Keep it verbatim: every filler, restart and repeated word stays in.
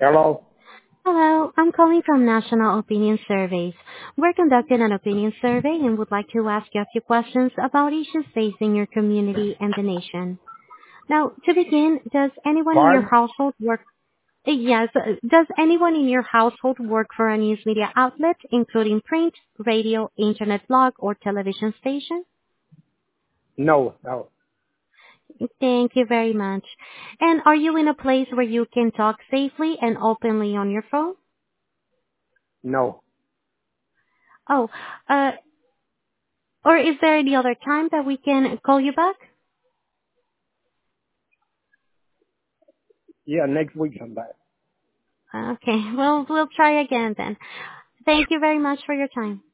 Hello. Hello, I'm calling from National Opinion Surveys. We're conducting an opinion survey and would like to ask you a few questions about issues facing your community and the nation. Now, to begin, does anyone in your Pardon? household work? uh, Yes, uh, does anyone in your household work for a news media outlet, including print, radio, internet blog, or television station? No, no, Thank you very much. And are you in a place where you can talk safely and openly on your phone? no. Oh, uh, or is there any other time that we can call you back? Yeah, next week sometime. Okay, well, we'll try again then. Thank you very much for your time.